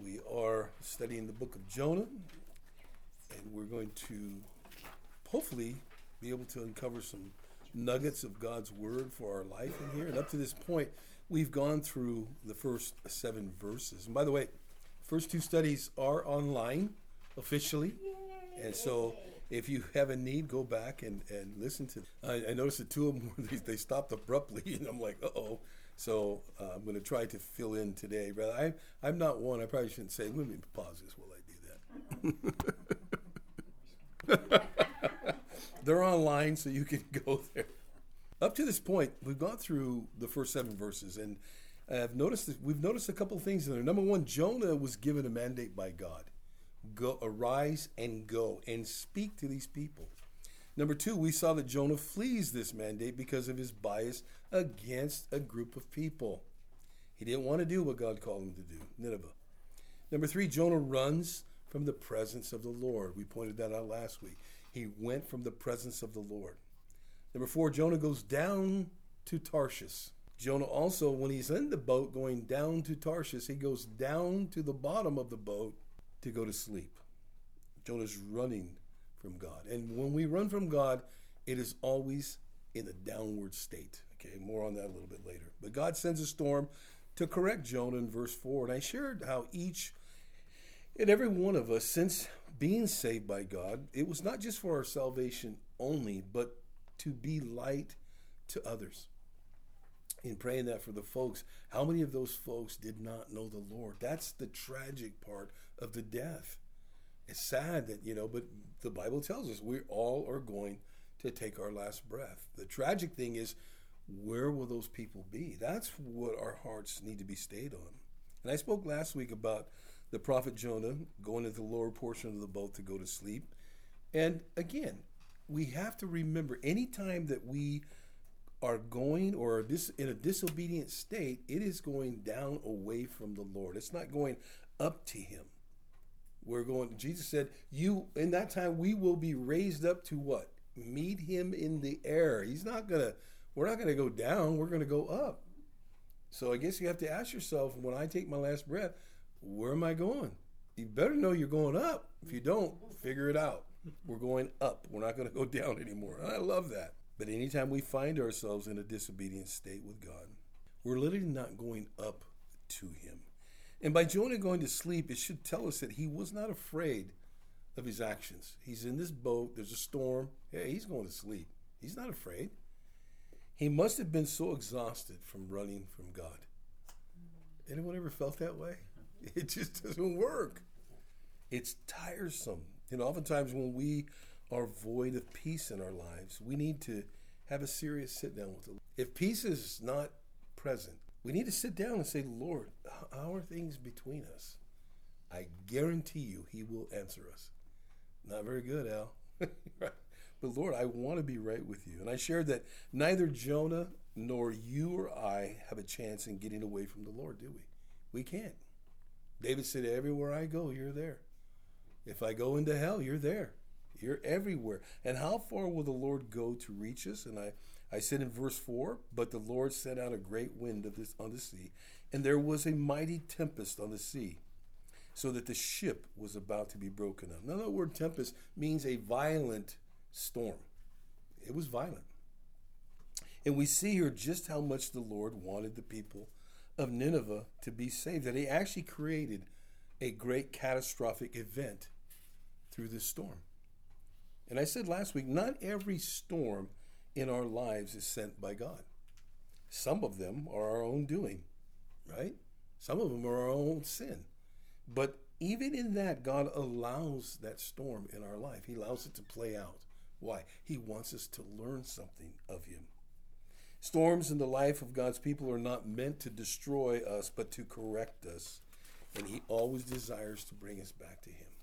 We are studying the book of Jonah, and we're going to hopefully be able to uncover some nuggets of God's word for our life in here. And up to this point, we've gone through the first 7 verses. And by the way, first 2 studies are online officially. And so if you have a need, go back and listen to them. I noticed that 2 of them, they stopped abruptly, and I'm like, uh-oh. So I'm going to try to fill in today. But I'm not one. I probably shouldn't say, let me pause this while I do that. They're online, so you can go there. Up to this point, we've gone through the first 7 verses, and we've noticed a couple of things in there. Number 1, Jonah was given a mandate by God. Go, arise and go and speak to these people. Number 2, we saw that Jonah flees this mandate because of his bias against a group of people. He didn't want to do what God called him to do, Nineveh. Number 3, Jonah runs from the presence of the Lord. We pointed that out last week. He went from the presence of the Lord. Number 4, Jonah goes down to Tarshish. Jonah also, when he's in the boat going down to Tarshish, he goes down to the bottom of the boat to go to sleep. Jonah's running from God. And when we run from God, it is always in a downward state. Okay, more on that a little bit later. But God sends a storm to correct Jonah in verse 4. And I shared how each and every one of us, since being saved by God, it was not just for our salvation only, but to be light to others. In praying that for the folks, how many of those folks did not know the Lord? That's the tragic part of the death. It's sad that, but the Bible tells us we all are going to take our last breath. The tragic thing is, where will those people be? That's what our hearts need to be stayed on. And I spoke last week about the prophet Jonah going into the lower portion of the boat to go to sleep. And again, we have to remember, anytime that we are going or in a disobedient state, it is going down away from the Lord. It's not going up to him. Jesus said, in that time, we will be raised up to what? Meet him in the air. We're not going to go down. We're going to go up. So I guess you have to ask yourself, when I take my last breath, where am I going? You better know you're going up. If you don't, figure it out. We're going up. We're not going to go down anymore. And I love that. But anytime we find ourselves in a disobedient state with God, we're literally not going up to him. And by Jonah going to sleep, it should tell us that he was not afraid of his actions. He's in this boat. There's a storm. Hey, he's going to sleep. He's not afraid. He must have been so exhausted from running from God. Anyone ever felt that way? It just doesn't work. It's tiresome. Oftentimes when we are void of peace in our lives, we need to have a serious sit down with the Lord. If peace is not present, we need to sit down and say, Lord, how are things between us? I guarantee you he will answer us. Not very good, Al. But Lord, I want to be right with you. And I shared that neither Jonah nor you or I have a chance in getting away from the Lord, do we? We can't. David said, everywhere I go, you're there. If I go into hell, you're there. You're everywhere. And how far will the Lord go to reach us? And I said in verse 4, but the Lord sent out a great wind on the sea, and there was a mighty tempest on the sea, so that the ship was about to be broken up. Now, the word tempest means a violent storm. It was violent. And we see here just how much the Lord wanted the people of Nineveh to be saved, that he actually created a great catastrophic event through this storm. And I said last week, not every storm in our lives is sent by God. Some of them are our own doing, right? Some of them are our own sin. But even in that, God allows that storm in our life. He allows it to play out. Why? He wants us to learn something of him. Storms in the life of God's people are not meant to destroy us, but to correct us. And he always desires to bring us back to him.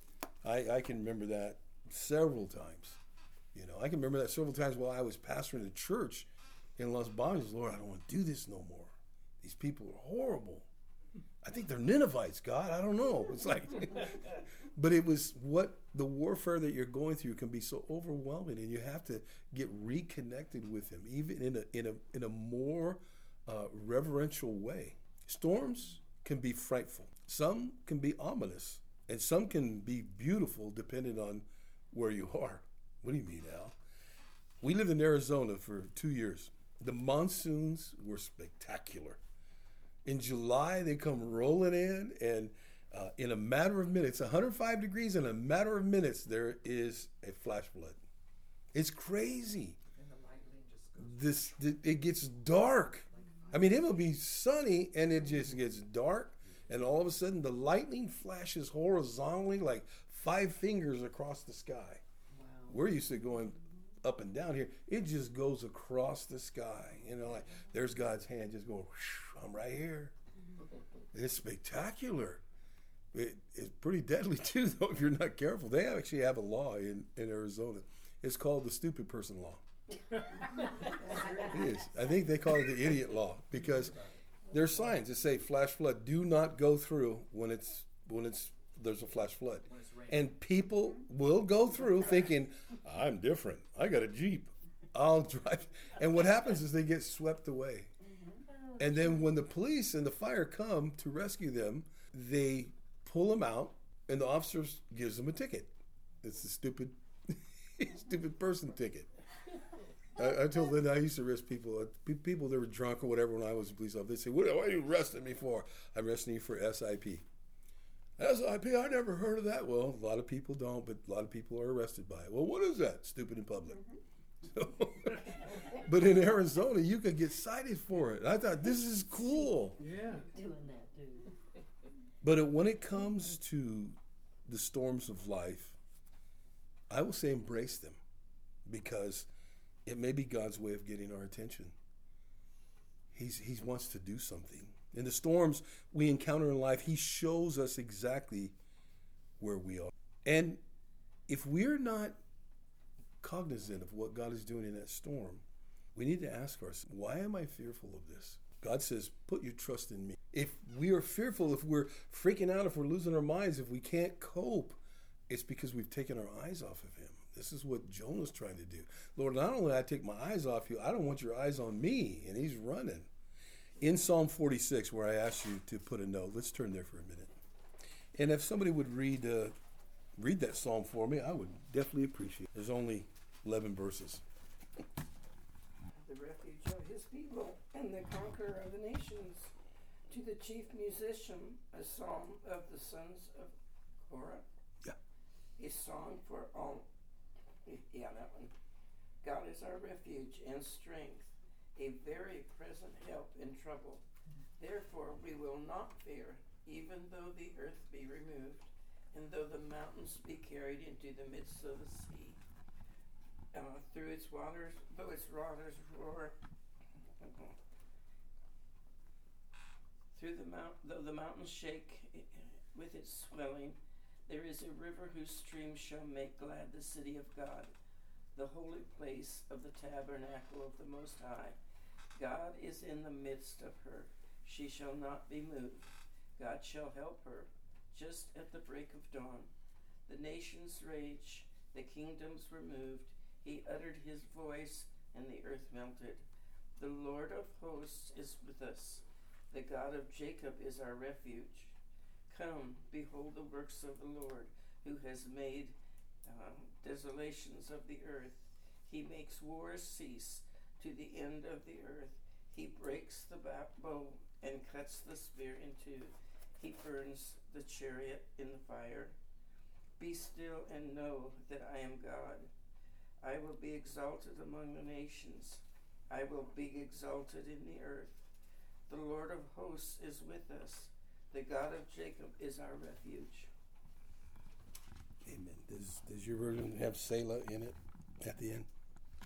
I can remember that several times. I can remember that several times while I was pastoring a church in Los Banos. Lord, I don't want to do this no more. These people are horrible. I think they're Ninevites, God. I don't know. It's like, but it was what the warfare that you're going through can be so overwhelming, and you have to get reconnected with him, even in a more reverential way. Storms can be frightful. Some can be ominous, and some can be beautiful depending on where you are. What do you mean, Al? We lived in Arizona for 2 years. The monsoons were spectacular. In July, they come rolling and in a matter of minutes, 105 degrees, in a matter of minutes, there is a flash flood. It's crazy. And the lightning just goes. It gets dark. I mean, it will be sunny, and it just gets dark, and all of a sudden, the lightning flashes horizontally like 5 fingers across the sky. Wow. We're used to going up and down here. It just goes across the sky. You know, like there's God's hand just going, whoosh, I'm right here. It's spectacular. It's pretty deadly too, though, if you're not careful. They actually have a law in Arizona. It's called the stupid person law. It is. I think they call it the idiot law because there's signs that say flash flood. Do not go through when there's a flash flood. And people will go through thinking, I'm different. I got a Jeep. I'll drive. And what happens is they get swept away. And then when the police and the fire come to rescue them, they pull them out, and the officer gives them a ticket. It's the stupid person ticket. I told Linda I used to arrest people that were drunk or whatever when I was a police officer. They say, what are you arresting me for? I'm arresting you for SIP. SIP, I never heard of that. Well, a lot of people don't, but a lot of people are arrested by it. Well, what is that? Stupid in public. So, but in Arizona, you could get cited for it. I thought, this is cool. Yeah. Doing that, dude. But when it comes to the storms of life, I will say embrace them because it may be God's way of getting our attention. He wants to do something. In the storms we encounter in life, he shows us exactly where we are. And if we're not cognizant of what God is doing in that storm, we need to ask ourselves, why am I fearful of this? God says, put your trust in me. If we are fearful, if we're freaking out, if we're losing our minds, if we can't cope, it's because we've taken our eyes off of him. This is what Jonah's trying to do. Lord, not only do I take my eyes off you, I don't want your eyes on me. And he's running. In Psalm 46, where I asked you to put a note, let's turn there for a minute. And if somebody would read that psalm for me, I would definitely appreciate it. There's only 11 verses. The refuge of his people and the conqueror of the nations. To the chief musician, a psalm of the sons of Korah. Yeah. A song for all. Yeah, that one. God is our refuge and strength, a very present help in trouble. Therefore we will not fear, even though the earth be removed, and though the mountains be carried into the midst of the sea. Through its waters, though its waters roar, though the mountains shake with its swelling, there is a river whose streams shall make glad the city of God, the holy place of the tabernacle of the Most High. God is in the midst of her. She shall not be moved. God shall help her just at the break of dawn. The nations rage, the kingdoms were moved. He uttered his voice, and the earth melted. The Lord of hosts is with us. The God of Jacob is our refuge. Come, behold the works of the Lord, who has made desolations of the earth. He makes wars cease to the end of the earth. He breaks the bow and cuts the spear in two. He burns the chariot in the fire. Be still and know that I am God. I will be exalted among the nations. I will be exalted in the earth. The Lord of hosts is with us. The God of Jacob is our refuge. Amen. Does your version have Selah in it at the end?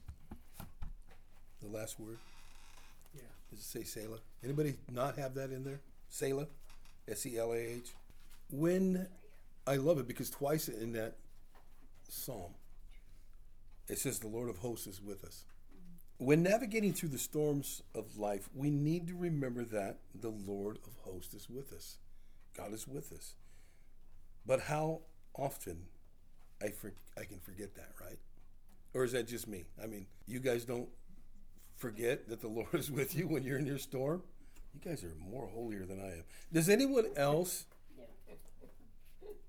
The last word? Yeah. Does it say Selah? Anybody not have that in there? Selah? S-E-L-A-H? I love it because twice in that psalm, it says the Lord of hosts is with us. When navigating through the storms of life, we need to remember that the Lord of hosts is with us. God is with us. But how often I can forget that, right? Or is that just me? I mean, you guys don't forget that the Lord is with you when you're in your storm? You guys are more holier than I am. Does anyone else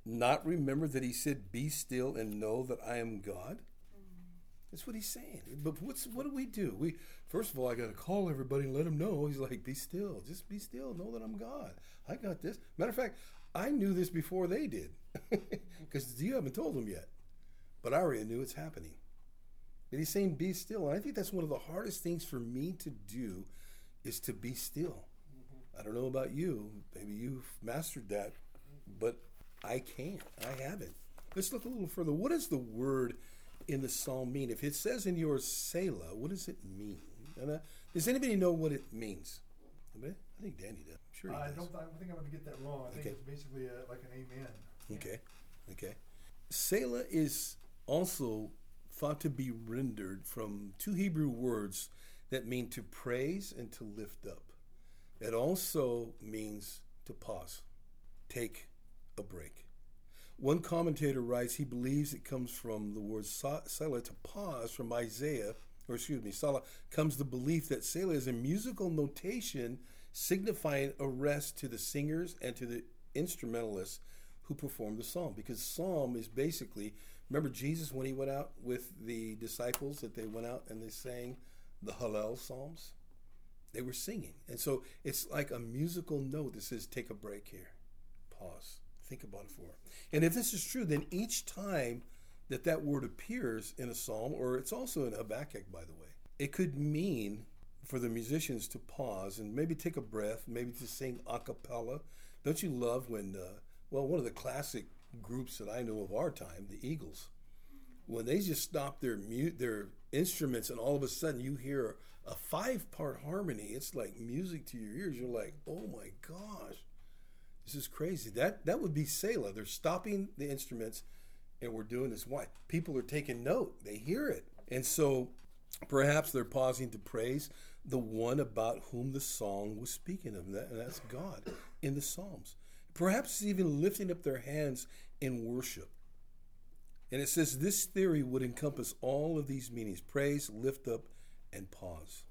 not remember that he said, "Be still and know that I am God"? That's what he's saying. But what do? We first of all, I got to call everybody and let them know. He's like, "Be still. Just be still. Know that I'm God. I got this." Matter of fact, I knew this before they did, because you haven't told them yet. But I already knew it's happening. But he's saying, "Be still." And I think that's one of the hardest things for me to do, is to be still. I don't know about you. Maybe you've mastered that, but I can't. I haven't. Let's look a little further. What does the word in the psalm mean? If it says in yours Selah, what does it mean? And, does anybody know what it means? Anybody? I think Danny does. I'm sure he does. I think I'm going to get that wrong. I think it's basically like an amen. Okay. Selah is also thought to be rendered from two Hebrew words that mean to praise and to lift up. It also means to pause, take a break. One commentator writes he believes it comes from the word Selah, to pause, from Salah comes the belief that Selah is a musical notation signifying a rest to the singers and to the instrumentalists who perform the psalm. Because psalm is basically, remember Jesus when he went out with the disciples, that they went out and they sang the Hallel psalms? They were singing. And so it's like a musical note that says, take a break here, pause. Think about it for it. And if this is true, then each time that word appears in a psalm, or it's also in Habakkuk, by the way, it could mean for the musicians to pause and maybe take a breath, maybe to sing a cappella. Don't you love when, one of the classic groups that I know of our time, the Eagles, when they just stop their instruments and all of a sudden you hear a 5-part harmony, it's like music to your ears. You're like, oh my gosh. This is crazy. That would be Selah. They're stopping the instruments, and we're doing this. Why? People are taking note. They hear it. And so perhaps they're pausing to praise the one about whom the song was speaking of, and that's God in the Psalms. Perhaps even lifting up their hands in worship. And it says this theory would encompass all of these meanings: praise, lift up, and pause.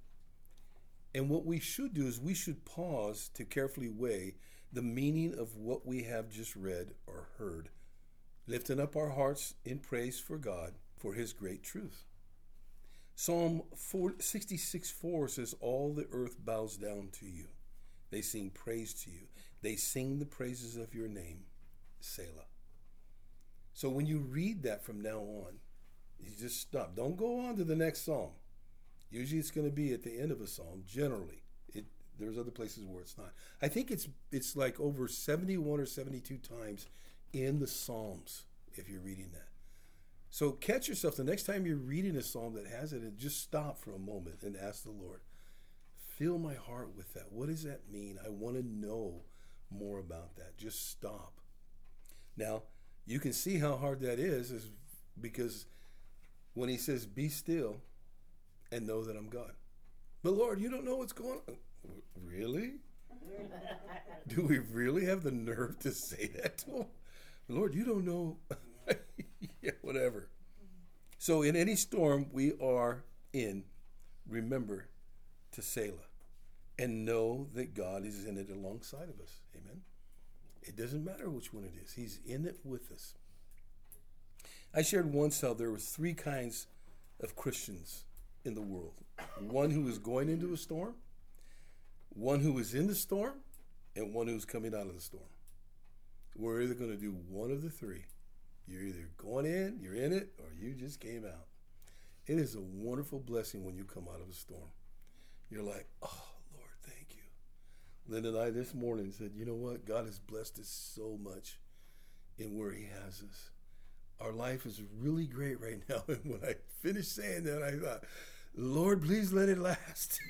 And what we should do is we should pause to carefully weigh the meaning of what we have just read or heard, lifting up our hearts in praise for God for his great truth. Psalm 66:4 says, all the earth bows down to you. They sing praise to you. They sing the praises of your name, Selah. So when you read that from now on, you just stop. Don't go on to the next psalm. Usually it's going to be at the end of a psalm, generally. There's other places where it's not. I think it's like over 71 or 72 times in the Psalms, if you're reading that. So catch yourself the next time you're reading a psalm that has it, and just stop for a moment and ask the Lord, fill my heart with that. What does that mean? I want to know more about that. Just stop. Now, you can see how hard that is because when he says, be still and know that I'm God. But Lord, you don't know what's going on. Really? Do we really have the nerve to say that to him? Lord, you don't know. Yeah, whatever. So in any storm we are in, remember to Selah and know that God is in it alongside of us. Amen. It doesn't matter which one it is. He's in it with us. I shared once how there were 3 kinds of Christians in the world. One who was going into a storm, one who was in the storm, and one who's coming out of the storm. We're either going to do one of the 3. You're either going in, you're in it, or you just came out. It is a wonderful blessing when you come out of a storm. You're like, oh, Lord, thank you. Linda and I this morning said, you know what? God has blessed us so much in where he has us. Our life is really great right now. And when I finished saying that, I thought, Lord, please let it last.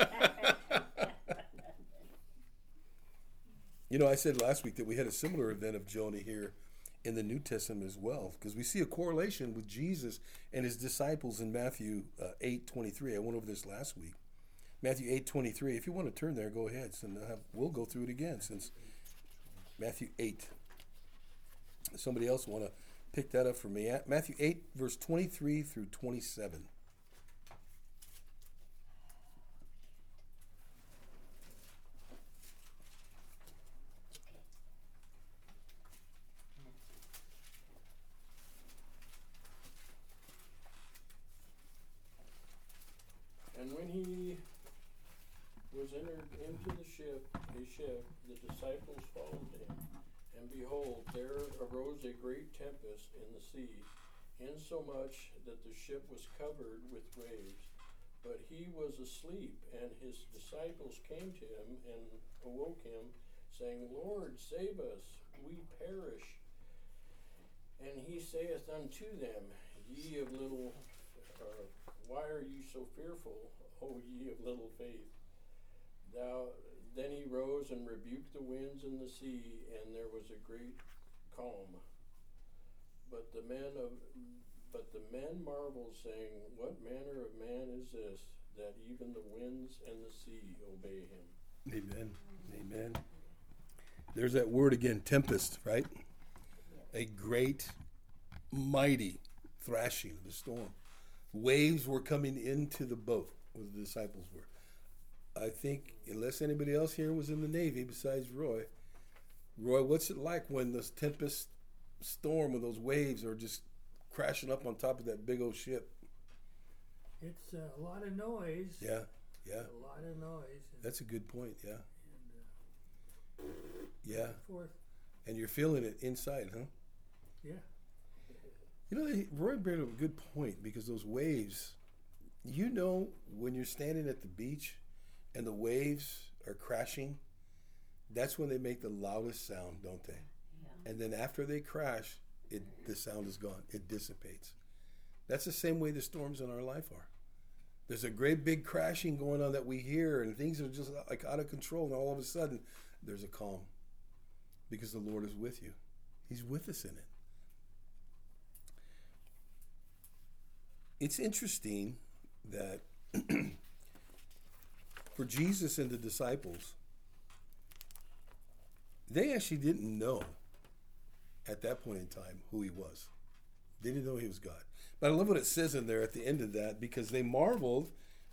You know, I said last week that we had a similar event of Jonah here in the New Testament as well, because we see a correlation with Jesus and his disciples in Matthew 8:23. I went over this last week. Matthew 8:23. If you want to turn there, go ahead. So we'll go through it again since Matthew 8. Somebody else want to pick that up for me? Matthew 8, verse 23 through 27. great tempest in the sea, insomuch that the ship was covered with waves. But he was asleep, and his disciples came to him and awoke him, saying, Lord, save us, we perish. And he saith unto them, Ye of little, why are you so fearful, O ye of little faith? Then he rose and rebuked the winds and the sea, and there was a great calm. But the men marveled, saying, What manner of man is this, that even the winds and the sea obey him? Amen. Amen. There's that word again, tempest, right? A great, mighty thrashing of the storm. Waves were coming into the boat, where the disciples were. I think, unless anybody else here was in the Navy besides Roy, what's it like when this tempest storm, when those waves are just crashing up on top of that big old ship? It's a lot of noise. Yeah. A lot of noise. That's a good point, yeah. And, Yeah. forth. And you're feeling it inside, huh? Yeah. You know, Roy made a good point, because those waves, you know, when you're standing at the beach and the waves are crashing, that's when they make the loudest sound, don't they? Yeah. And then after they crash, the sound is gone. It dissipates. That's the same way the storms in our life are. There's a great big crashing going on that we hear, and things are just like out of control, and all of a sudden there's a calm, because the Lord is with you. He's with us in it. It's interesting that for Jesus and the disciples, they actually didn't know at that point in time who he was. They didn't know he was God. But I love what it says in there at the end of that, because they marveled,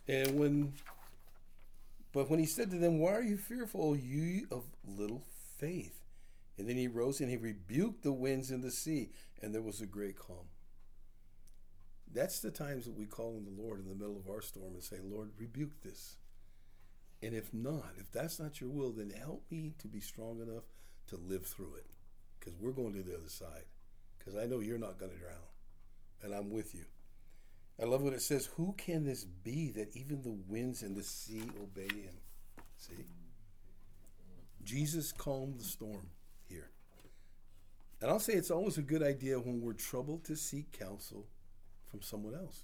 but when he said to them, Why are you fearful, you of little faith? And then he rose and he rebuked the winds and the sea, and there was a great calm. That's the times that we call on the Lord in the middle of our storm and say, Lord, rebuke this. And if that's not your will, then help me to be strong enough to live through it, because we're going to the other side, because I know you're not going to drown, and I'm with you. I love what it says, who can this be that even the winds and the sea obey him? See? Jesus calmed the storm here. And I'll say it's always a good idea when we're troubled to seek counsel from someone else.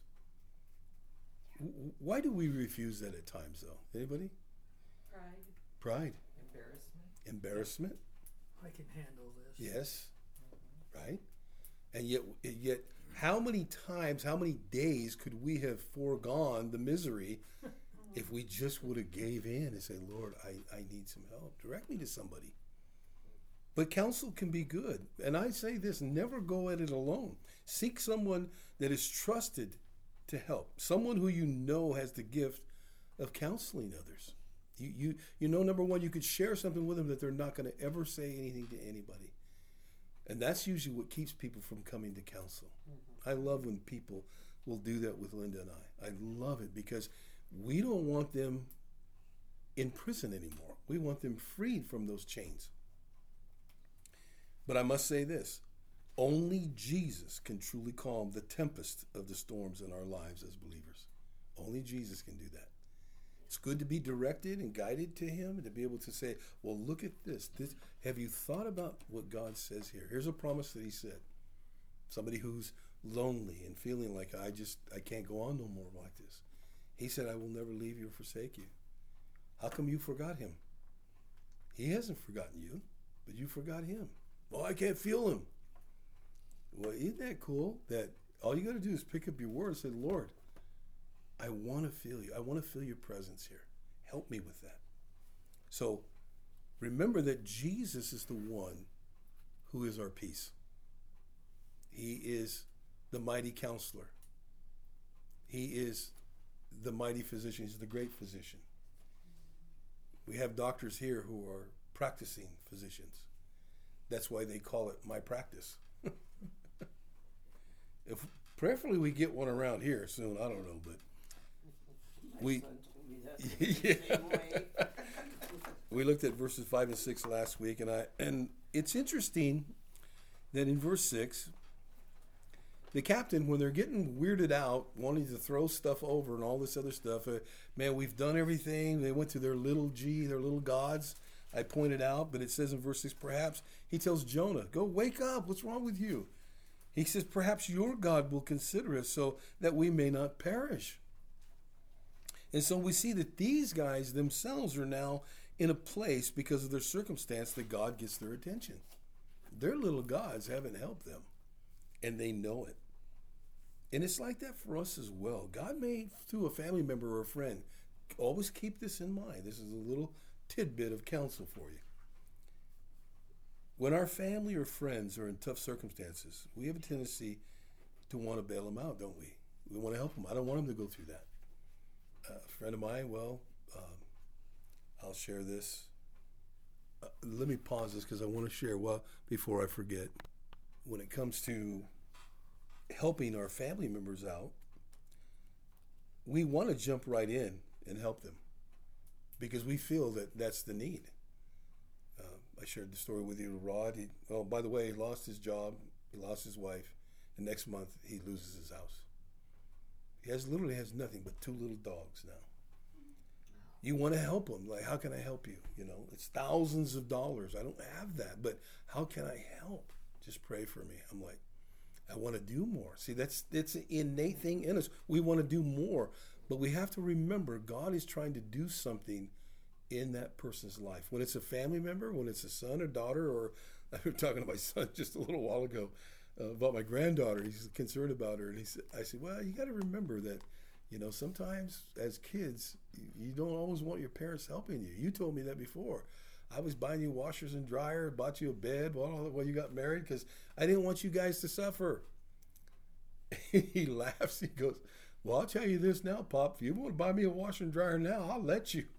Why do we refuse that at times, though? Anybody? Pride. Embarrassment. I can handle this. Yes. Right? And yet, how many times, how many days could we have foregone the misery if we just would have gave in and say, Lord, I need some help. Direct me to somebody. But counsel can be good. And I say this, never go at it alone. Seek someone that is trusted to help. Someone who you know has the gift of counseling others. You know, number one, you could share something with them that they're not going to ever say anything to anybody. And that's usually what keeps people from coming to counsel. I love when people will do that with Linda and I. I love it, because we don't want them in prison anymore. We want them freed from those chains. But I must say this, only Jesus can truly calm the tempest of the storms in our lives as believers. Only Jesus can do that. It's good to be directed and guided to him, and to be able to say, well, look at this. Have you thought about what God says here? Here's a promise that he said. Somebody who's lonely and feeling like I can't go on no more like this. He said, I will never leave you or forsake you. How come you forgot him? He hasn't forgotten you, but you forgot him. Well, I can't feel him. Well, isn't that cool that all you got to do is pick up your word and say, Lord, I want to feel you. I want to feel your presence here. Help me with that. So remember that Jesus is the one who is our peace. He is the mighty counselor. He is the mighty physician. He's the great physician. We have doctors here who are practicing physicians. That's why they call it my practice. If preferably we get one around here soon, I don't know, but we we looked at verses 5 and 6 last week, and it's interesting Then in verse 6, the captain, when they're getting weirded out, wanting to throw stuff over and all this other stuff, man, we've done everything. They went to their little their little gods, I pointed out, but it says in verse 6, perhaps he tells Jonah, go wake up. What's wrong with you? He says, perhaps your God will consider us so that we may not perish. And so we see that these guys themselves are now in a place because of their circumstance that God gets their attention. Their little gods haven't helped them, and they know it. And it's like that for us as well. God may, through a family member or a friend, always keep this in mind. This is a little tidbit of counsel for you. When our family or friends are in tough circumstances, we have a tendency to want to bail them out, don't we? We want to help them. I don't want them to go through that. A friend of mine, I'll share this. Let me pause this because I want to share, before I forget. When it comes to helping our family members out, we want to jump right in and help them because we feel that that's the need. I shared the story with you, Rod. By the way, he lost his job, he lost his wife, and next month he loses his house. He literally has nothing but 2 little dogs now. You want to help him. Like, how can I help you? It's thousands of dollars. I don't have that, but how can I help? Just pray for me. I'm like, I want to do more. See, it's an innate thing in us. We want to do more, but we have to remember God is trying to do something in that person's life. When it's a family member, when it's a son or daughter, or I was talking to my son just a little while ago about my granddaughter. He's concerned about her, and I said, well, you got to remember that, sometimes as kids, you don't always want your parents helping you. You told me that before. I was buying you washers and dryer, bought you a bed while you got married because I didn't want you guys to suffer. He laughs. He goes, well, I'll tell you this now, Pop. If you want to buy me a washer and dryer now, I'll let you.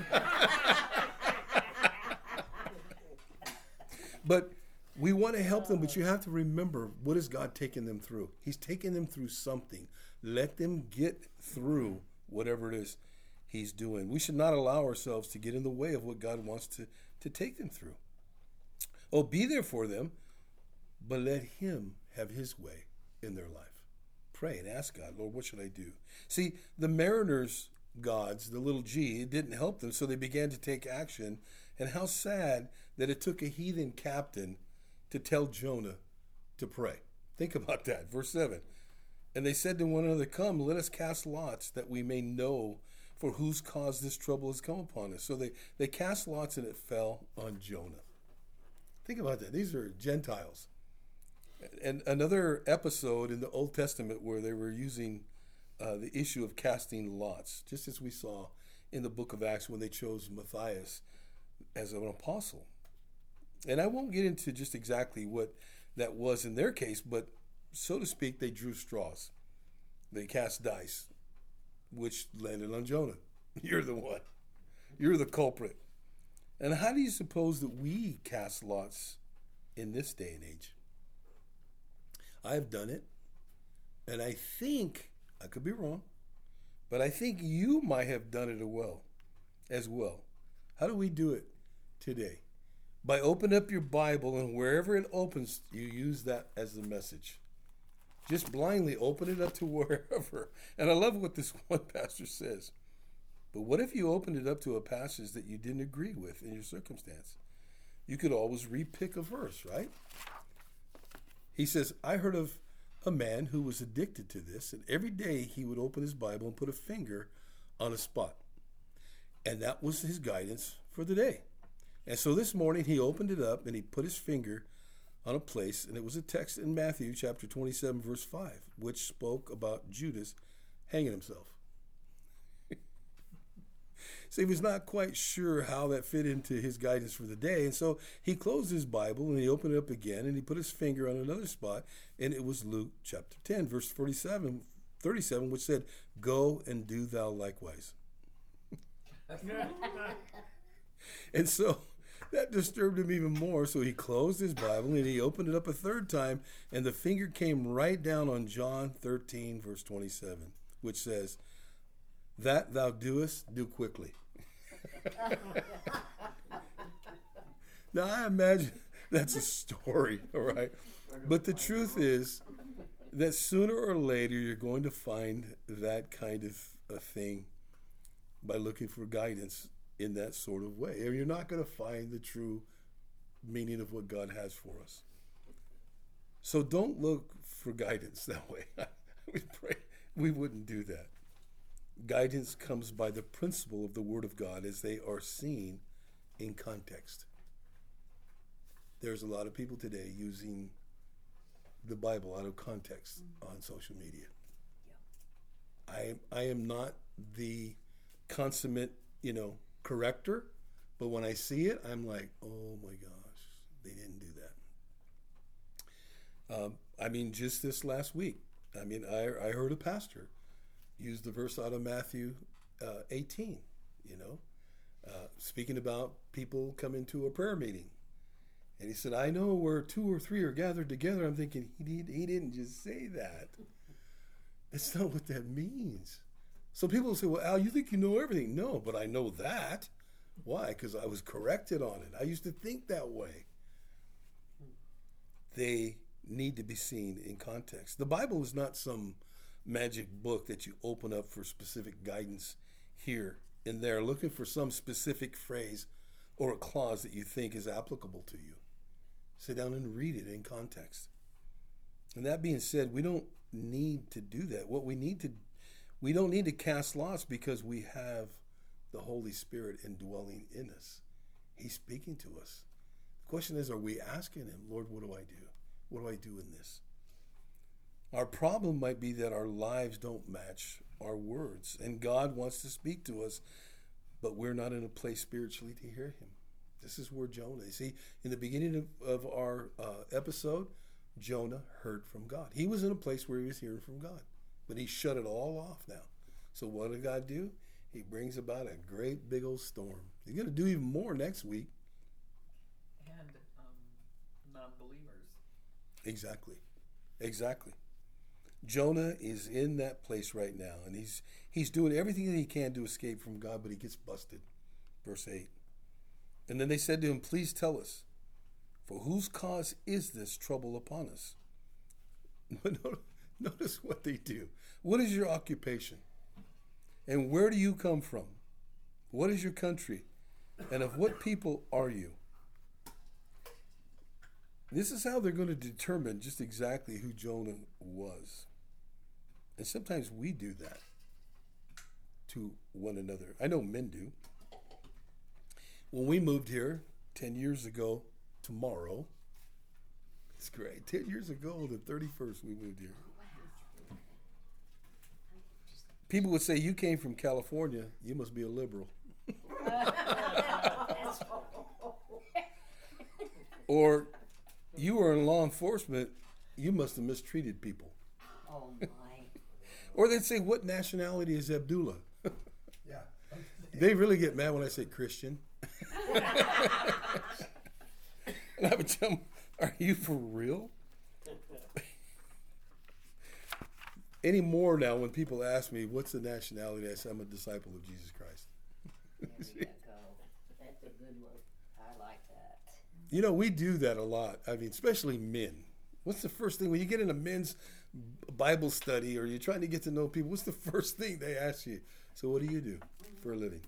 But we want to help them, but you have to remember, what is God taking them through? He's taking them through something. Let them get through whatever it is He's doing. We should not allow ourselves to get in the way of what God wants to take them through. Oh, be there for them, but let Him have His way in their life. Pray and ask God, Lord, what should I do? See, the mariners' gods, the little g, it didn't help them, so they began to take action. And how sad that it took a heathen captain to tell Jonah to pray. Think about that. Verse 7. And they said to one another, come, let us cast lots that we may know for whose cause this trouble has come upon us. So they cast lots and it fell on Jonah. Think about that. These are Gentiles. And another episode in the Old Testament where they were using the issue of casting lots, just as we saw in the book of Acts when they chose Matthias as an apostle. And I won't get into just exactly what that was in their case, but so to speak, they drew straws. They cast dice, which landed on Jonah. You're the one. You're the culprit. And how do you suppose that we cast lots in this day and age? I've done it, and I think, I could be wrong, but I think you might have done it as well. How do we do it today? By opening up your Bible, and wherever it opens, you use that as the message. Just blindly open it up to wherever. And I love what this one pastor says. But what if you opened it up to a passage that you didn't agree with in your circumstance? You could always repick a verse, right? He says, I heard of a man who was addicted to this, and every day he would open his Bible and put a finger on a spot. And that was his guidance for the day. And so this morning he opened it up and he put his finger on a place, and it was a text in Matthew chapter 27, verse 5, which spoke about Judas hanging himself. So he was not quite sure how that fit into his guidance for the day. And so he closed his Bible and he opened it up again and he put his finger on another spot. And it was Luke chapter 10, verse 37, which said, go and do thou likewise. And so that disturbed him even more. So he closed his Bible and he opened it up a third time. And the finger came right down on John 13, verse 27, which says, that thou doest, do quickly. Now I imagine That's a story, all right? But the truth is that sooner or later you're going to find that kind of a thing by looking for guidance in that sort of way. Or you're not going to find the true meaning of what God has for us. So don't look for guidance that way. We pray we wouldn't do that. Guidance comes by the principle of the Word of God as they are seen in context. There's a lot of people today using the Bible out of context on social media. I am not the consummate, corrector, but when I see it, I'm like, oh my gosh, they didn't do that. Just this last week, I heard a pastor use the verse out of Matthew 18, speaking about people coming to a prayer meeting. And he said, I know where 2 or 3 are gathered together. I'm thinking, he didn't just say that. That's not what that means. So people will say, well, Al, you think you know everything. No, but I know that. Why? Because I was corrected on it. I used to think that way. They need to be seen in context. The Bible is not some magic book that you open up for specific guidance here and there, looking for some specific phrase or a clause that you think is applicable to you. Sit down and read it in context. And that being said, we don't need to do that. We don't need to cast lots because we have the Holy Spirit indwelling in us. He's speaking to us. The question is, are we asking him, Lord, what do I do? What do I do in this? Our problem might be that our lives don't match our words, and God wants to speak to us, but we're not in a place spiritually to hear him. This is where Jonah, you see, in the beginning of our episode, Jonah heard from God. He was in a place where he was hearing from God, but he shut it all off now. So what did God do? He brings about a great big old storm. He's going to do even more next week. And non-believers. Exactly. Jonah is in that place right now, and he's doing everything that he can to escape from God, but he gets busted. Verse 8. And then they said to him, please tell us, for whose cause is this trouble upon us? Notice what they do. What is your occupation? And where do you come from? What is your country? And of what people are you? This is how they're going to determine just exactly who Jonah was. And sometimes we do that to one another. I know men do. When we moved here 10 years ago tomorrow, it's great. 10 years ago, the 31st, we moved here. People would say, you came from California, you must be a liberal. Or you were in law enforcement, you must have mistreated people. Oh my. Or they'd say, what nationality is Abdullah? Yeah. They really get mad when I say Christian. And I would tell them, are you for real? Anymore now, when people ask me, what's the nationality, I say, I'm a disciple of Jesus Christ. There you go. That's a good one. I like that. We do that a lot. Especially men. What's the first thing, when you get in a men's Bible study or you're trying to get to know people, what's the first thing they ask you? So what do you do for a living?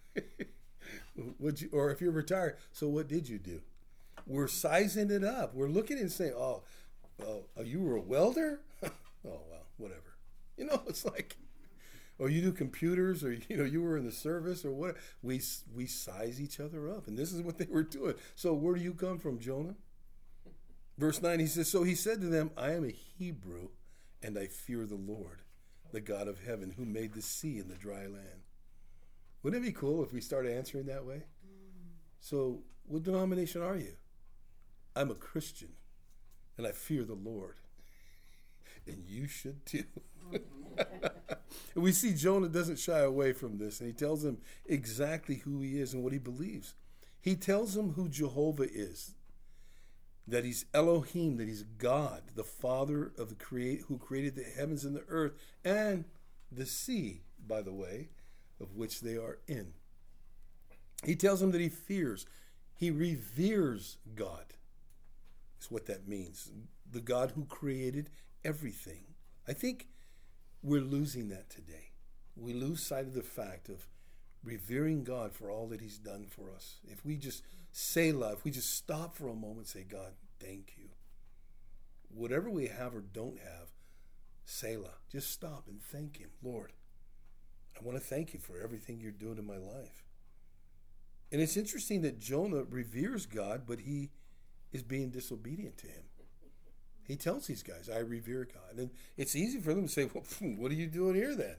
Or if you're retired, so what did you do? We're sizing it up. We're looking and saying, oh, you were a welder? Oh, well, whatever. It's like, or you do computers, or, you were in the service or what. We size each other up. And this is what they were doing. So where do you come from, Jonah? Verse 9, he says, so he said to them, I am a Hebrew, and I fear the Lord, the God of heaven, who made the sea and the dry land. Wouldn't it be cool if we started answering that way? So what denomination are you? I'm a Christian, and I fear the Lord. And you should too. And we see Jonah doesn't shy away from this, and he tells them exactly who he is and what he believes. He tells them who Jehovah is, that he's Elohim, that he's God, the Father of who created the heavens and the earth, and the sea, by the way, of which they are in. He tells them that he reveres God. is what that means. The God who created everything. I think we're losing that today. We lose sight of the fact of revering God for all that he's done for us. If we just say love, we just stop for a moment and say, God, thank you. Whatever we have or don't have, Selah, just stop and thank him. Lord, I want to thank you for everything you're doing in my life. And it's interesting that Jonah reveres God, but he is being disobedient to him. He tells these guys, I revere God. And it's easy for them to say, well, what are you doing here then?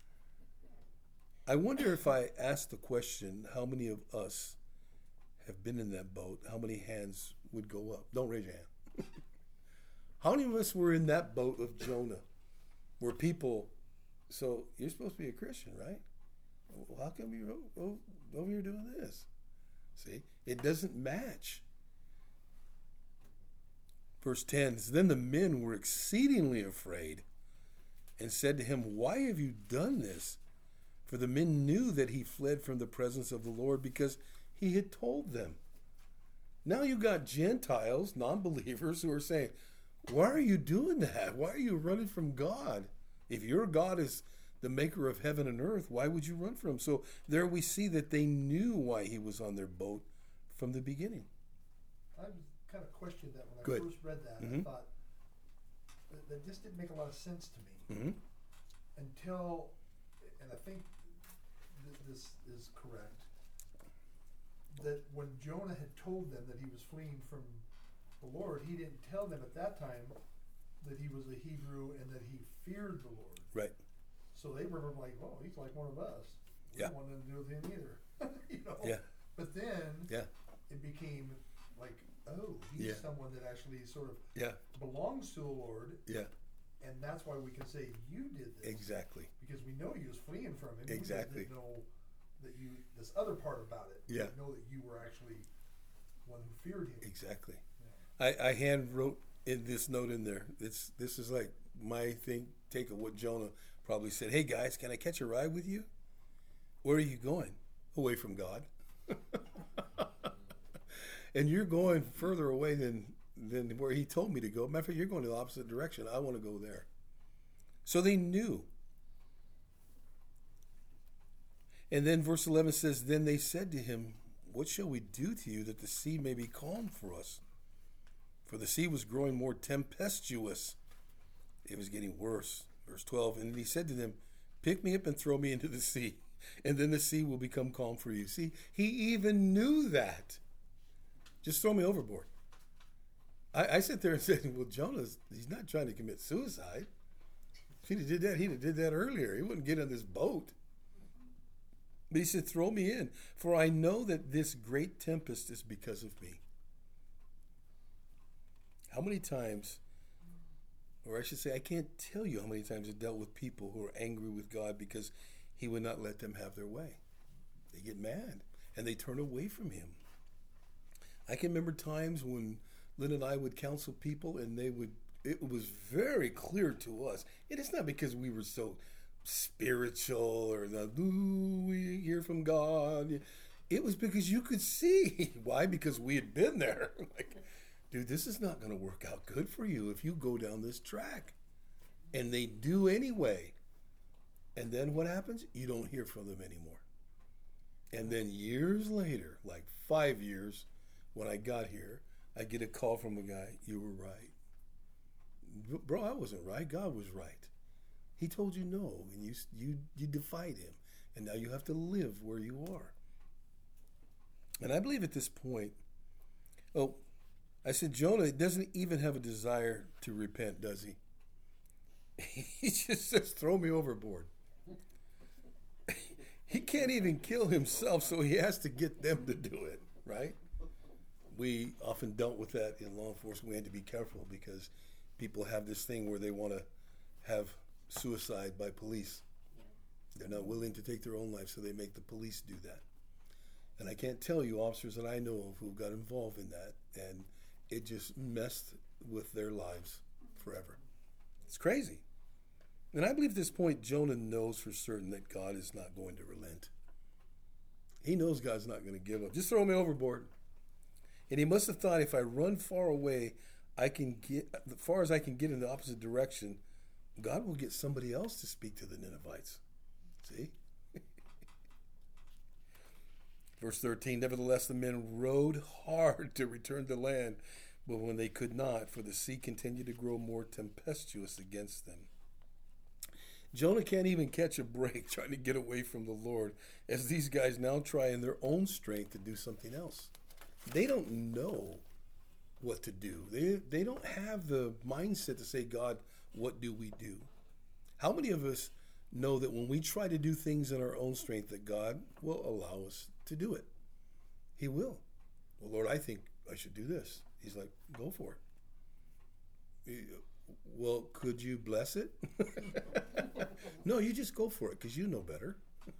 I wonder if I asked the question, how many of us have been in that boat, how many hands would go up? Don't raise your hand. How many of us were in that boat of Jonah, where people, so you're supposed to be a Christian, right? Well, how come you're over here doing this? See, it doesn't match. Verse 10, then the men were exceedingly afraid and said to him, why have you done this? For the men knew that he fled from the presence of the Lord because he had told them. Now you got Gentiles, non-believers, who are saying, why are you doing that? Why are you running from God? If your God is the maker of heaven and earth, why would you run from him? So there we see that they knew why he was on their boat from the beginning. I kind of questioned that when I Good. first read that. Mm-hmm. I thought that just didn't make a lot of sense to me Mm-hmm. until, and I think this is correct, that when Jonah had told them that he was fleeing from the Lord, he didn't tell them at that time that he was a Hebrew and that he feared the Lord. Right. So they were like, "Oh, he's like one of us. We Yeah. don't want nothing to do with him either." You know. Yeah. But then Yeah. it became like, oh, he's Yeah. someone that actually sort of Yeah. belongs to the Lord, Yeah. and that's why we can say you did this. Exactly. Because we know you was fleeing from him. Exactly. We didn't know that you, this other part about it. We Yeah. didn't know that you were actually one who feared him. Exactly. Yeah. I hand wrote in this note in there. This is like my take of what Jonah probably said. Hey guys, can I catch a ride with you? Where are you going? Away from God. And you're going further away than where he told me to go. Matter of fact, you're going the opposite direction. I want to go there. So they knew. And then verse 11 says, then they said to him, what shall we do to you that the sea may be calm for us? For the sea was growing more tempestuous. It was getting worse. Verse 12, and he said to them, pick me up and throw me into the sea, and then the sea will become calm for you. See, he even knew that. Just throw me overboard. I sit there and said, well, he's not trying to commit suicide. If he'd have did that earlier. He wouldn't get on this boat. But he said, throw me in, for I know that this great tempest is because of me. How many times, or I should say, I can't tell you how many times I dealt with people who are angry with God because he would not let them have their way. They get mad and they turn away from him. I can remember times when Lynn and I would counsel people and it was very clear to us. It is not because we were so spiritual or we hear from God. It was because you could see. Why? Because we had been there. Like, dude, this is not going to work out good for you if you go down this track. And they do anyway. And then what happens? You don't hear from them anymore. And then years later, like 5 years, when I got here, I get a call from a guy, you were right. Bro, I wasn't right. God was right. He told you no, and you defied him. And now you have to live where you are. And I believe at this point, I said, Jonah doesn't even have a desire to repent, does he? He just says, throw me overboard. He can't even kill himself, so he has to get them to do it, right? We often dealt with that in law enforcement. We had to be careful because people have this thing where they want to have suicide by police. They're not willing to take their own life, so they make the police do that. And I can't tell you officers that I know of who got involved in that, and it just messed with their lives forever. It's crazy. And I believe at this point, Jonah knows for certain that God is not going to relent. He knows God's not going to give up. Just throw me overboard. And he must have thought, if I run far away, I can get as far as I can get in the opposite direction, God will get somebody else to speak to the Ninevites. See? Verse 13, nevertheless, the men rowed hard to return to land, but when they could not, for the sea continued to grow more tempestuous against them. Jonah can't even catch a break trying to get away from the Lord, as these guys now try in their own strength to do something else. They don't know what to do. They don't have the mindset to say, God, what do we do? How many of us know that when we try to do things in our own strength, that God will allow us to do it? He will. Well, Lord, I think I should do this. He's like, go for it. Well, could you bless it? No, you just go for it because you know better.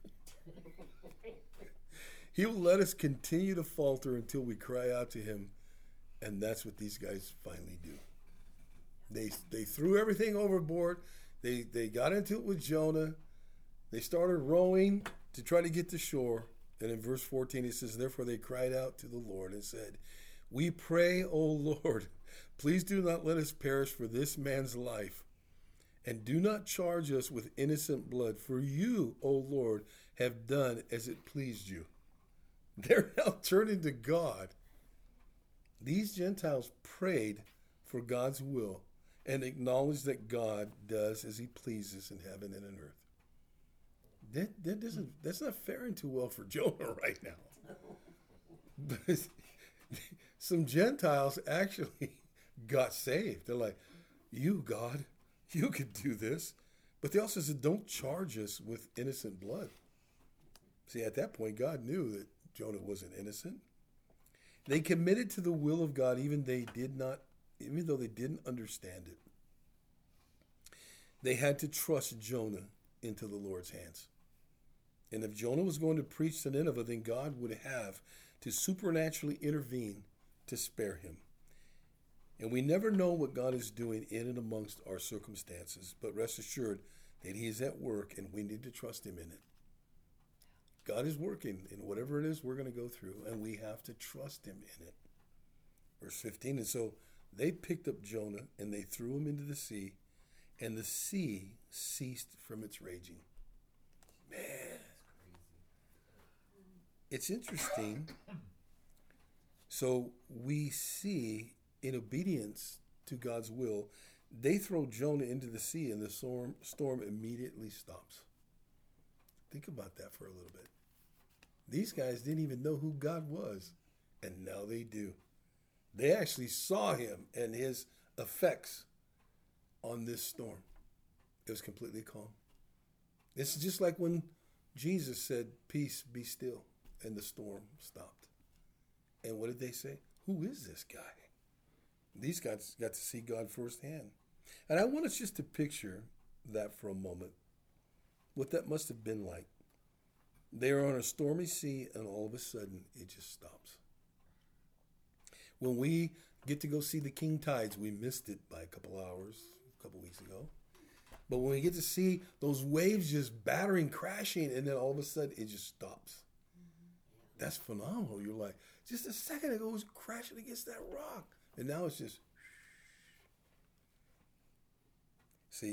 He will let us continue to falter until we cry out to him, and that's what these guys finally do. They threw everything overboard. They got into it with Jonah. They started rowing to try to get to shore. And in verse 14 it says, therefore they cried out to the Lord and said, we pray, O Lord, please do not let us perish for this man's life, and do not charge us with innocent blood, for you, O Lord, have done as it pleased you. They're now turning to God. These Gentiles prayed for God's will and acknowledged that God does as he pleases in heaven and in earth. That's not faring too well for Jonah right now. But some Gentiles actually got saved. They're like, you, God, you could do this. But they also said, don't charge us with innocent blood. See, at that point, God knew that Jonah wasn't innocent. They committed to the will of God, even though they didn't understand it. They had to trust Jonah into the Lord's hands. And if Jonah was going to preach to Nineveh, then God would have to supernaturally intervene to spare him. And we never know what God is doing in and amongst our circumstances, but rest assured that he is at work and we need to trust him in it. God is working in whatever it is we're going to go through, and we have to trust him in it. Verse 15, and so they picked up Jonah and they threw him into the sea, and the sea ceased from its raging. Man, it's interesting. So we see, in obedience to God's will, they throw Jonah into the sea and the storm immediately stops. Think about that for a little bit. These guys didn't even know who God was, and now they do. They actually saw him and his effects on this storm. It was completely calm. It's just like when Jesus said, peace, be still, and the storm stopped. And what did they say? Who is this guy? These guys got to see God firsthand. And I want us just to picture that for a moment, what that must have been like. They are on a stormy sea, and all of a sudden, it just stops. When we get to go see the king tides, we missed it by a couple hours, a couple weeks ago. But when we get to see those waves just battering, crashing, and then all of a sudden, it just stops. That's phenomenal. You're like, just a second ago, it was crashing against that rock. And now it's just... See,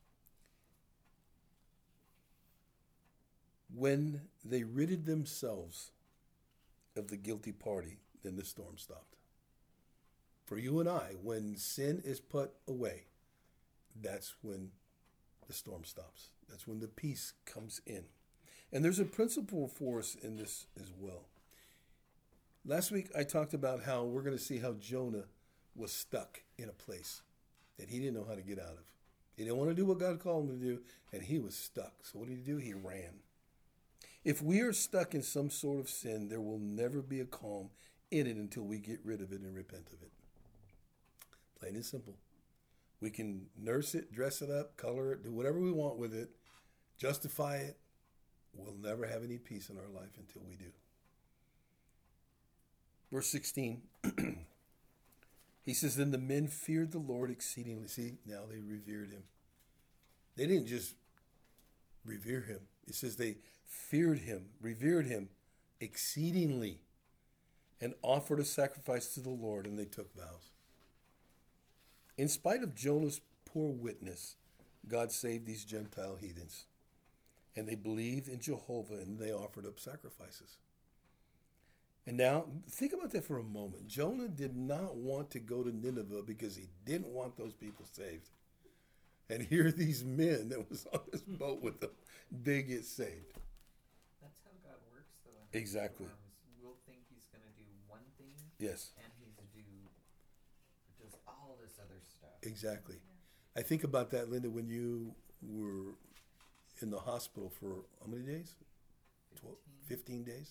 when they ridded themselves of the guilty party, then the storm stopped. For you and I, when sin is put away, that's when the storm stops. That's when the peace comes in. And there's a principle for us in this as well. Last week, I talked about how we're going to see how Jonah was stuck in a place that he didn't know how to get out of. He didn't want to do what God called him to do, and he was stuck. So what did he do? He ran. If we are stuck in some sort of sin, there will never be a calm in it until we get rid of it and repent of it. Plain and simple. We can nurse it, dress it up, color it, do whatever we want with it, justify it. We'll never have any peace in our life until we do. Verse 16, he says, then the men feared the Lord exceedingly. See, now they revered him. They didn't just revere him. It says they feared him, revered him exceedingly. and offered a sacrifice to the Lord, and they took vows. In spite of Jonah's poor witness, God saved these Gentile heathens, and they believed in Jehovah, and they offered up sacrifices. And now, think about that for a moment. Jonah did not want to go to Nineveh because he didn't want those people saved. And here are these men that was on this boat with them. They get saved. That's how God works, though. Exactly. We'll think He's going to do one thing, Yes, and He's does all this other stuff. exactly. I think about that, Linda, when you were in the hospital for how many days? 12, 15 days?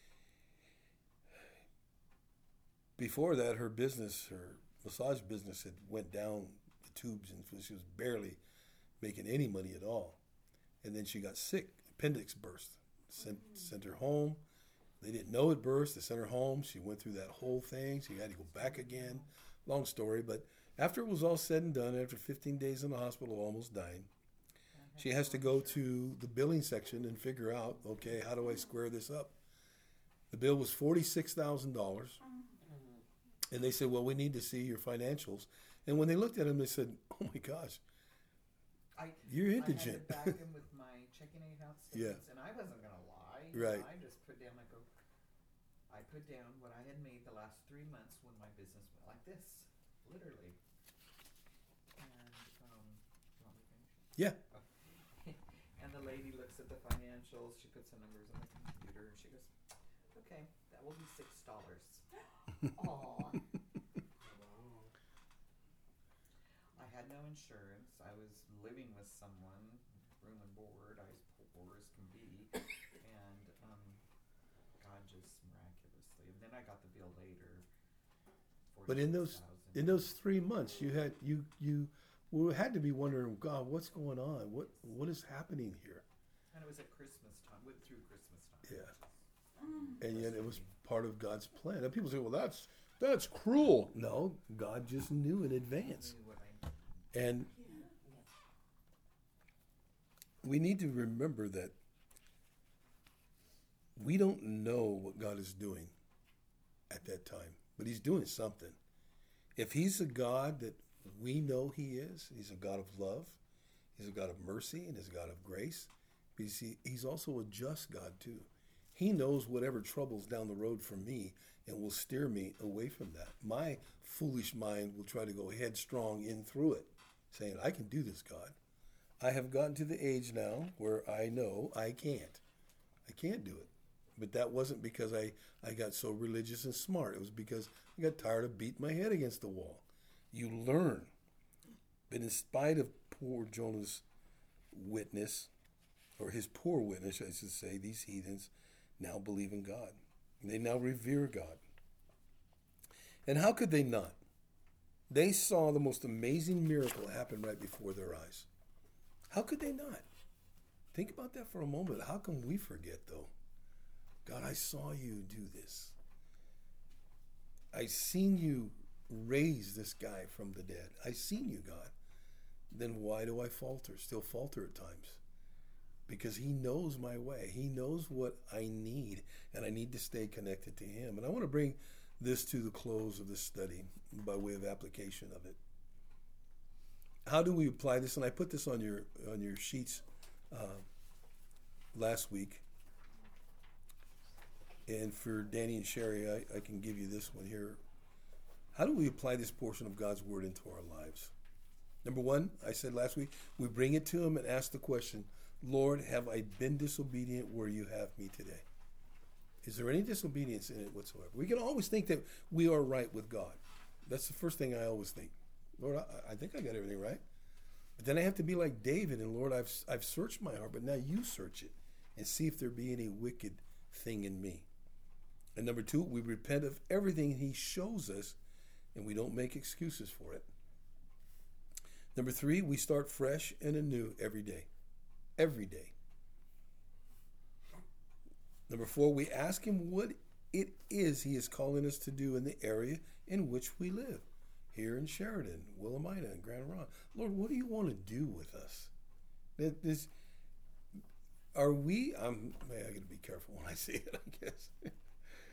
Before that, her massage business had went down the tubes, and she was barely making any money at all. And then she got sick, appendix burst, sent her home. They didn't know it burst. They sent her home. She went through that whole thing. She had to go back again. Long story, but after it was all said and done, after 15 days in the hospital, almost dying, she has to go to the billing section and figure out, okay, how do I square this up? The bill was $46,000. And they said, well, we need to see your financials. And when they looked at him, they said, oh my gosh, you're indigent. I had to back him with my checking account statements, and I wasn't going to lie. Right. I just put down, I put down what I had made the last 3 months when my business went like this, literally. And, you want me to finish? Yeah. And the lady looks at the financials, she puts the numbers on the computer, and she goes, okay, that will be $6. Aw. I had no insurance. I was living with someone, room and board. I was poor as can be, and God just miraculously. And then I got the bill later. But in those 3 months, you had to be wondering, God, what's going on? What is happening here? And it was at Christmas time. Went through Christmas time. Yeah. And yet it was part of God's plan. And people say, well, that's cruel. No, God just knew in advance. I knew what I And we need to remember that we don't know what God is doing at that time, but He's doing something. If He's a God that we know He is, He's a God of love, He's a God of mercy, and He's a God of grace. But you see, He's also a just God too. He knows whatever troubles down the road for me and will steer me away from that. My foolish mind will try to go headstrong in through it, saying, I can do this, God. I have gotten to the age now where I know I can't. I can't do it. But that wasn't because I got so religious and smart. It was because I got tired of beating my head against the wall. You learn. But in spite of poor Jonah's witness, or his poor witness, I should say, these heathens now believe in God. They now revere God. And how could they not? They saw the most amazing miracle happen right before their eyes. How could they not? Think about that for a moment. How can we forget, though? God, I saw you do this. I seen you raise this guy from the dead. I seen you, God. Then why do I falter, still falter at times? Because He knows my way. He knows what I need, and I need to stay connected to Him. And I want to bring this to the close of this study by way of application of it. How do we apply this? And I put this on your sheets last week. And for Danny and Sherry, I can give you this one here. How do we apply this portion of God's Word into our lives? Number one, I said last week, we bring it to Him and ask the question, Lord, have I been disobedient where you have me today? Is there any disobedience in it whatsoever? We can always think that we are right with God. That's the first thing I always think. Lord, I think I got everything right. But then I have to be like David, and Lord, I've searched my heart, but now you search it and see if there be any wicked thing in me. And number two, we repent of everything He shows us, and we don't make excuses for it. Number three, we start fresh and anew every day. Every day. Number four, we ask Him what it is He is calling us to do in the area in which we live. Here in Sheridan, Willamina, and Grand Ronde. Lord, what do you want to do with us? I got to be careful when I say it, I guess.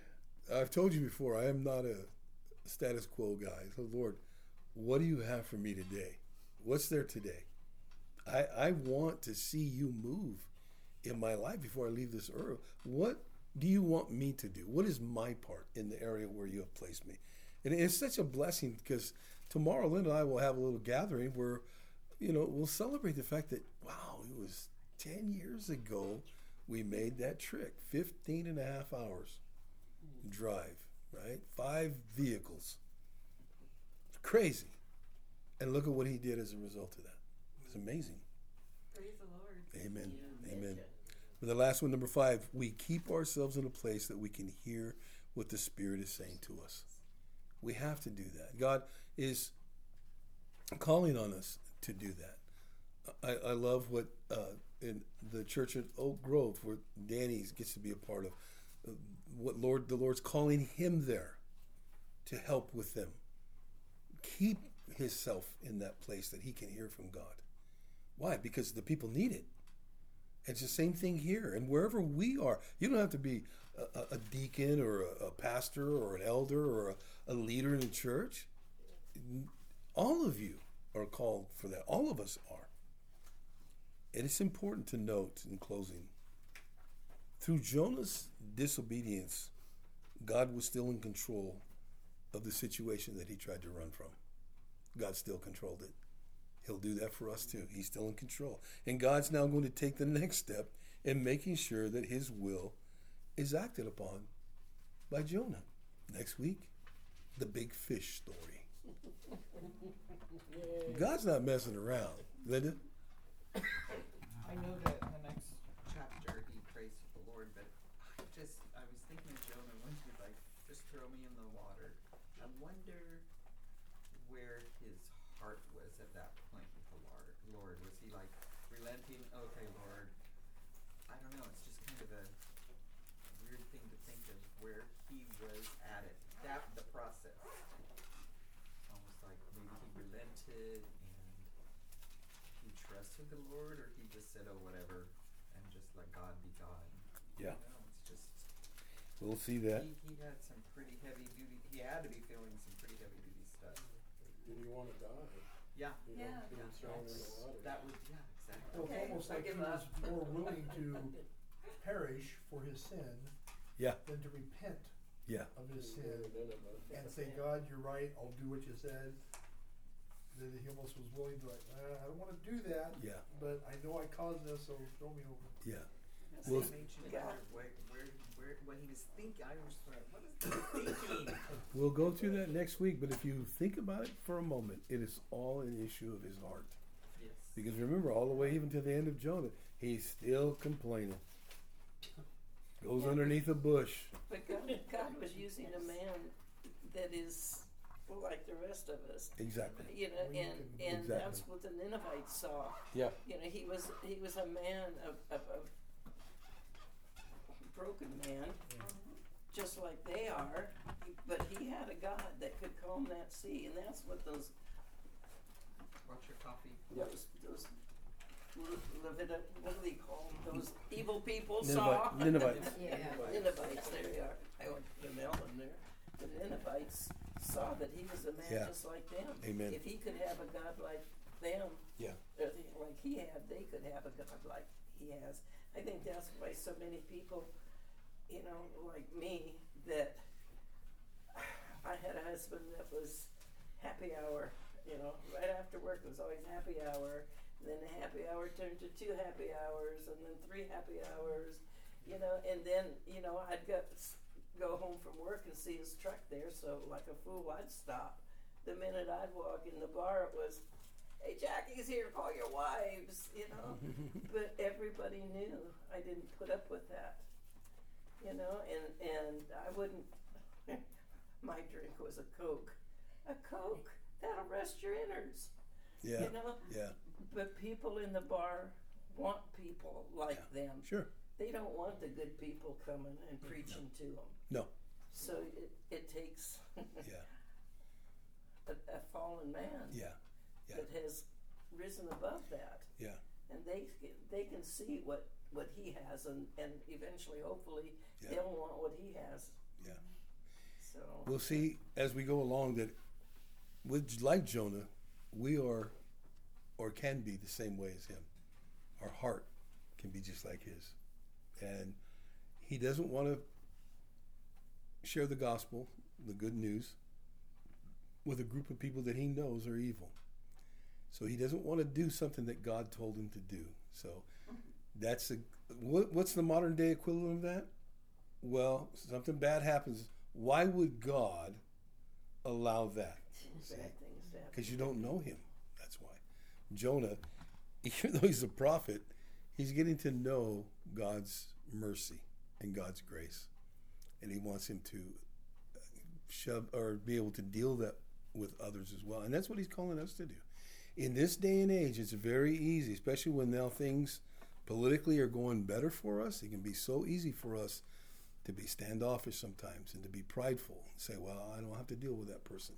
I've told you before, I am not a status quo guy. So, Lord, what do you have for me today? What's there today? I want to see you move in my life before I leave this earth. What do you want me to do? What is my part in the area where you have placed me? And it's such a blessing because tomorrow Linda and I will have a little gathering where, we'll celebrate the fact that, wow, it was 10 years ago we made that trek, 15 and a half hours drive, right? 5 vehicles. Crazy. And look at what he did as a result of that. It's amazing. Praise the Lord. Amen. Yeah, Amen. betcha. For the last one, number 5, we keep ourselves in a place that we can hear what the Spirit is saying to us. We have to do that. God is calling on us to do that. I love what in the church at Oak Grove, where Danny gets to be a part of, what the Lord's calling him there to help with them. Keep himself in that place that he can hear from God. Why? Because the people need it. It's the same thing here. And wherever we are, you don't have to be a deacon or a pastor or an elder or a leader in the church. All of you are called for that. All of us are. And it's important to note in closing, through Jonah's disobedience, God was still in control of the situation that he tried to run from. God still controlled it. He'll do that for us too. He's still in control. And God's now going to take the next step in making sure that his will is acted upon by Jonah. Next week, the big fish story. God's not messing around. Linda? I know that in the next chapter he prays to the Lord, but I was thinking of Jonah when he was like, just throw me in the water. I wonder where his heart was at that point with the Lord. Was he like relenting? Okay, Lord. I don't know. It's just kind of a weird thing to think of where he was at it. The process. Almost like maybe he relented and he trusted the Lord, or he just said, oh, whatever, and just let God be God. Yeah. You know, it's just, We'll see that. he had some pretty heavy duty, he had to be feeling some pretty heavy duty stuff. Did he want to die? Yeah. Being thrown in the water. That was, yeah, exactly. Well, Okay, it's almost I like he give was up. more willing to perish for his sin Yeah. than to repent Yeah. of his He sin went to Nineveh. and say, God, you're right, I'll do what you said. That he almost was willing to I don't want to do that, Yeah. but I know I caused this, so throw me over. Yeah. That's Well, what made you wonder what he was thinking. I was like, what is he thinking? We'll go through that next week, but if you think about it for a moment, it is all an issue of his heart. Yes. Because remember, all the way even to the end of Jonah, he's still complaining. Goes underneath a bush. But God was using a man that is like the rest of us. Exactly. And Exactly. that's what the Ninevites saw. Yeah. He was a man of broken man, just like they are, but he had a God that could calm that sea, and that's what those Watch your coffee. what do they call them? Those evil people Ninevite- saw. Ninevites. Yeah. Ninevites, there you are. I went to Melbourne there. The Ninevites saw that he was a man Yeah. just like them. Amen. If he could have a God like them, Yeah. like he had, they could have a God like he has. I think that's why so many people, like me, that I had a husband that was happy hour, right after work was always happy hour. Then the happy hour turned to 2 happy hours, and then 3 happy hours, and then, I'd go home from work and see his truck there, so like a fool, I'd stop. The minute I'd walk in the bar, it was, hey, Jackie's here, call your wives, But everybody knew I didn't put up with that, and I wouldn't, my drink was a Coke. A Coke, that'll rest your innards, Yeah. Yeah. But people in the bar want people like them. Sure. They don't want the good people coming and preaching to them. No. So it takes Yeah. a fallen man Yeah. Yeah. that has risen above that, Yeah. and they can see what he has, and eventually, hopefully, Yeah. they'll want what he has. Yeah. So We'll see as we go along that with like Jonah, we are or can be the same way as him. Our heart can be just like his. And he doesn't want to share the gospel, the good news, with a group of people that he knows are evil. So he doesn't want to do something that God told him to do. So that's what's the modern day equivalent of that? Well, something bad happens. Why would God allow that? bad things happen. Because you don't know him. That's why. Jonah, even though he's a prophet, he's getting to know God's mercy and God's grace. And he wants him to shove or be able to deal that with others as well. And that's what he's calling us to do. In this day and age, it's very easy, especially when now things politically are going better for us. It can be so easy for us to be standoffish sometimes and to be prideful and say, well, I don't have to deal with that person.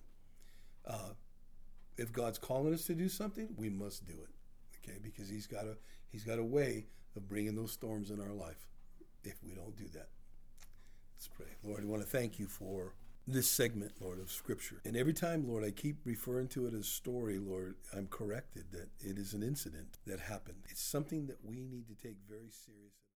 If God's calling us to do something, we must do it, okay? Because he's got a way of bringing those storms in our life if we don't do that. Let's pray. Lord, I want to thank you for this segment, Lord, of Scripture. And every time, Lord, I keep referring to it as story, Lord, I'm corrected that it is an incident that happened. It's something that we need to take very seriously.